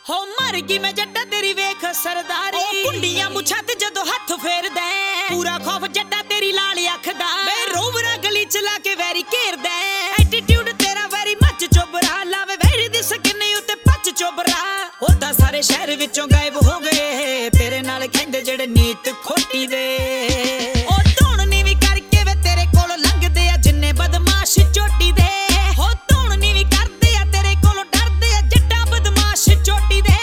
हो मर गई मैं जट्टा तेरी वेख सरदारी कुंडियां मुछा ते जदों हथ फेरदा पूरा खौफ जट्टा तेरी लाल अख दा वे रोवरा गली चला के वैरी घेरदा एटीट्यूड तेरा वैरी मच चोबरा लावे वैरी दी स्किन उत्ते पच चोबरा ओ तां सारे शहर विचों गायब हो गए तेरे नाल खेंदे जेड़े नीत खोटी दे ओ धौण नी वी करके वे तेरे कोल लंघदे आ जिन्ने बदमाश चोटी दे हो धौण नी वी करदे आ तेरे कोलों डरदे आ जट्टा बदमाश चोटी दे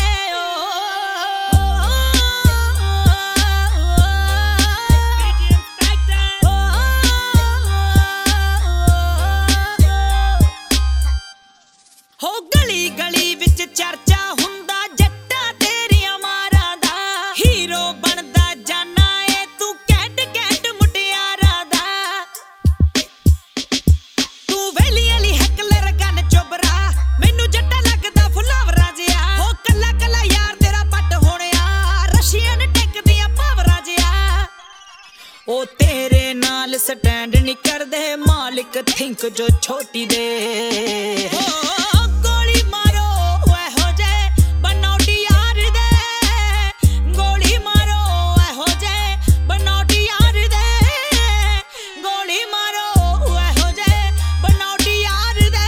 हो गली गली विच चर्चा हुंदा जट्टा तेरियां मारां दा हीरो बनदा जाना ए तू कैट कैट मुटियारा दा तू वेली वाली हैकलर गन चोबरा मैनू जट्टा लगदा फुलावरा जिया हो कल्ला कल्ला यार तेरा पट होणिया रशियन टेक दियां पावरा जिया ओ तेरे नाल स्टैंड नहीं करदे मालिक थिंक जो छोटी दे गोली मारो एहो जे बनौटी यार दे गोली मारो एहो जे बनौटी यार दे गोली मारो एहो जे बनौटी यार दे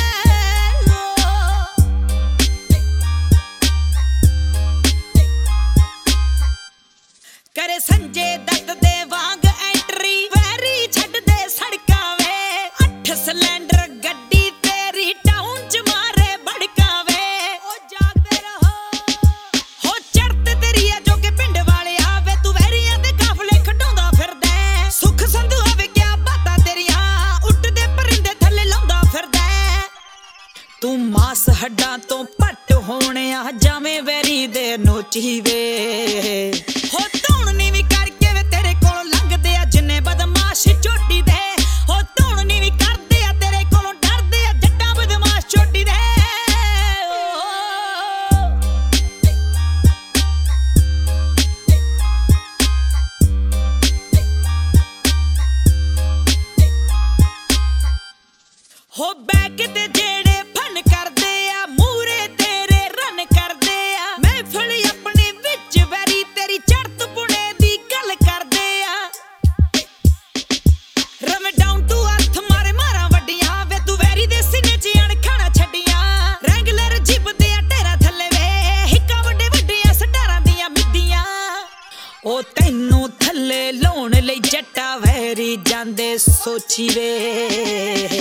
करे संजय दत्त दे वांग एंट्री वैरी छड्ड दे सड़कां वे 8 सिलेंडर गड्डी तेरी टाउन च मारे बड़का वे ओ जागदे रहो हो चढ़ते तेरी आ जो के पिंड वाले आवे तू वैरियां दे काफले खडोंदा फिरदा सुख संधू आवे क्या बातां तेरियां उठदे परिंदे थल्ले लाਉਂदा फिरदा तू मास हड्डां तो पट होणे आ जाਵੇਂ वैरी दे नोची वे हो धौण नी वी करके वे तेरे कोलों लंघदे आ जिन्ने बदमाश चोटी दे हो धौण नी वी करदे आ तेरे कोलों डरदे आ जट्टा बदमाश चोटी दे हो बैक ते जेड़े फन करदे आ मूरे तेरे रन करदे आ महफिल अपने विच वैरी तेरी चढ़त पुणे दी गल करदे आ रम डाउन टू अर्थ मारे मारा वड्डियां वे तू वैरी दे सीने च अणखाना छड्डियां रैंगलर जिब दे ढेरा थल्ले वे हिक्का वड्डे वड्डियां सटारां दियां मिद्दियां ओ तैनू थल्ले लाउण लई जट्टा वैरी जांदे सोची वे